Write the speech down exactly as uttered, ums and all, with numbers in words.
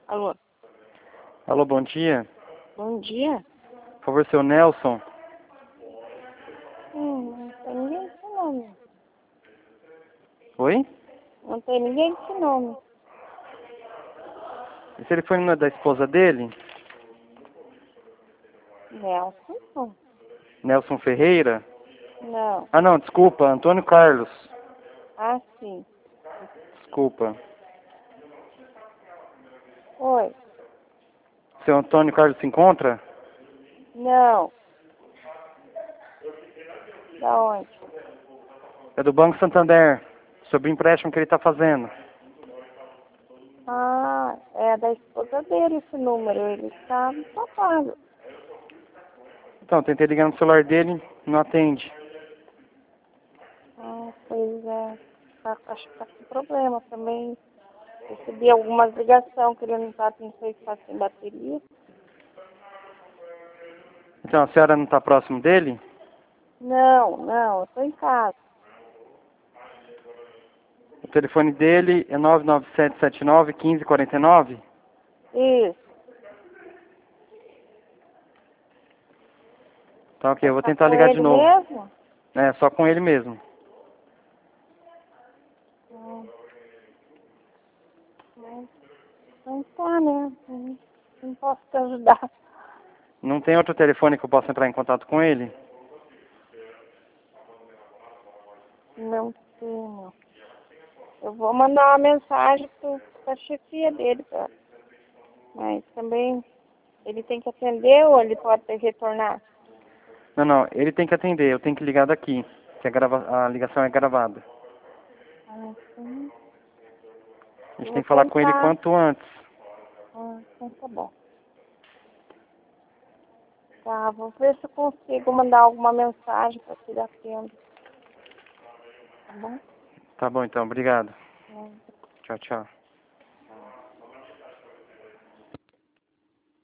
Alô? Alô, bom dia. Bom dia. Por favor, seu Nelson. Hum, não tem ninguém com esse nome. Oi? Não tem ninguém com esse nome. Esse telefone não é da esposa dele? Nelson? Não. Nelson Ferreira? Não. Ah, não, desculpa, Antônio Carlos. Ah, sim. Desculpa. Oi. Seu Antônio Carlos se encontra? Não. Da onde? É do Banco Santander, sobre o empréstimo que ele está fazendo. Ah, é da esposa dele esse número. Ele está no trabalho. Então, tentei ligar no celular dele, não atende. Ah, pois é. Tá, acho que tá com problema também. Recebi algumas ligações que ele não tá, não sei se tá sem bateria. Então, a senhora não está próximo dele? Não, não, eu tô em casa. O telefone dele é nove nove sete sete nove, um cinco quatro nove? Isso. Tá, ok, eu vou Tá tentar com ligar de ele novo. mesmo? É, só com ele mesmo. Hum. Não, não tá, né? Não, não posso te ajudar. Não tem outro telefone que eu possa entrar em contato com ele? Não sei, não. Eu vou mandar uma mensagem pro, pra chefia dele, pra, mas também ele tem que atender ou ele pode retornar? Não, não, ele tem que atender, eu tenho que ligar daqui, que a, grava a ligação é gravada. Ah, sim. A gente Eu tem vou que falar com ele tentar. quanto antes. Ah, então tá bom. Tá, vou ver se eu consigo mandar alguma mensagem para que ele atenda. Tá bom? Tá bom então, obrigado. É. Tchau, tchau.